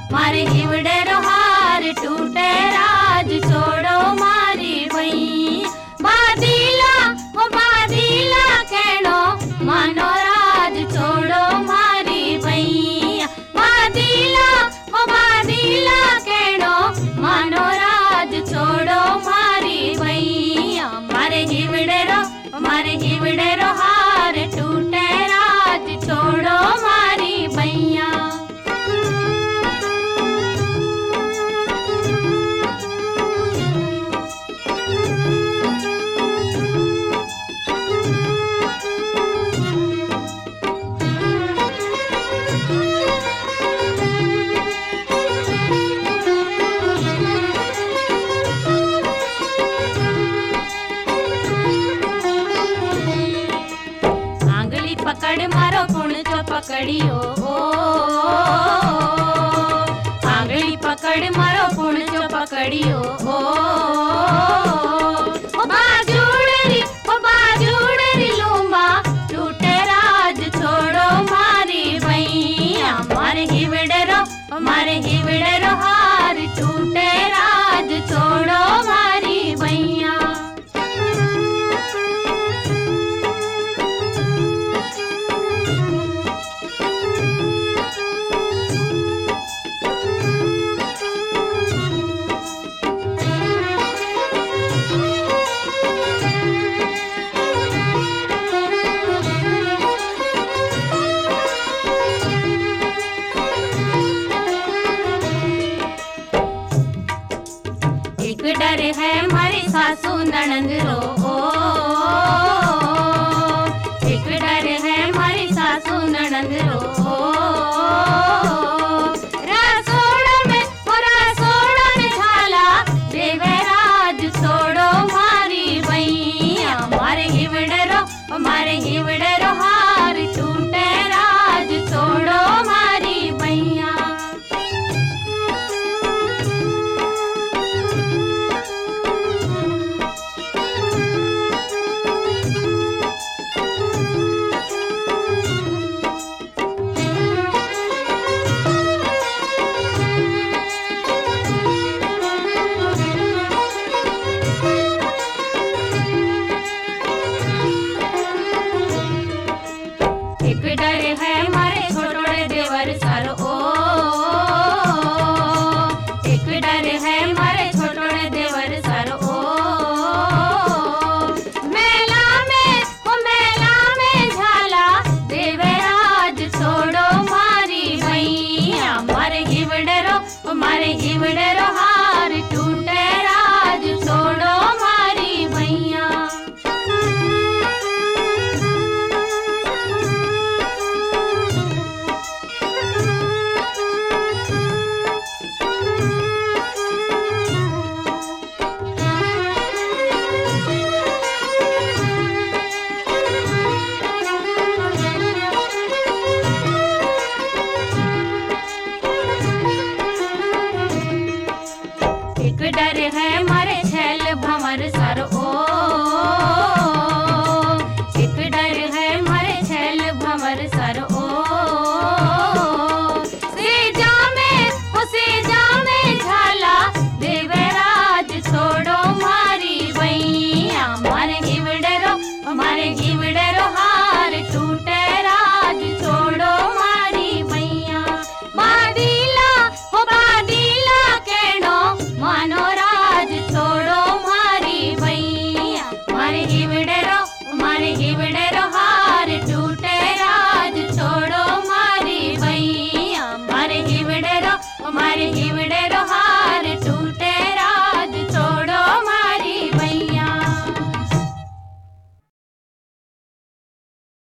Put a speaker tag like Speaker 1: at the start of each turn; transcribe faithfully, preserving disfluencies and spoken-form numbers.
Speaker 1: मारे हिवड़े रोहार टूटे राज छोड़ो मारी भई बादीला ओ बादीला कहनो मानो राज छोड़ो मारी भई बादीला ओ बादीला कहनो मानो राज छोड़ो मारी भई मारे हिवड़े रो मारे हिवड़े रोहार टूटे राज छोड़ो मारी भैया पकड़ मारो पुण चो पकड़ियो ओ आंगली पकड़ मारो पुण चो पकड़ियो ओ ओ बाजूड़री ओ बाजूड़री लूंबा टूटे राज छोड़ो मारी भैया मारे हिवड़े रो मारे हिवड़े रो हार टूटे राज छोड़ो मारी भैया एक डर है हमारी सासू ननंद रो ओ, एक डर है हमारी सासू ननंद रो ओ, रसोड़ा में ओ रसोड़ा में झाला देवे राज छोड़ो मारी भैया मारे हिवड़े रो मारे हिवड़े रो हार टूटे राज छोड़ो मारी भैया एक डर है मारे छोटोड़े देवर सारो ओ एक डर है मारे छोटोड़े देवर सारो ओ मेला में ओ मेला में झाला देवे राज छोड़ो मारी भैया मारे हिवड़े रो मारे हिवड़े रो हार टूटे राज छोड़ो मारी भैया एक डर है मारे छैल भंवर सा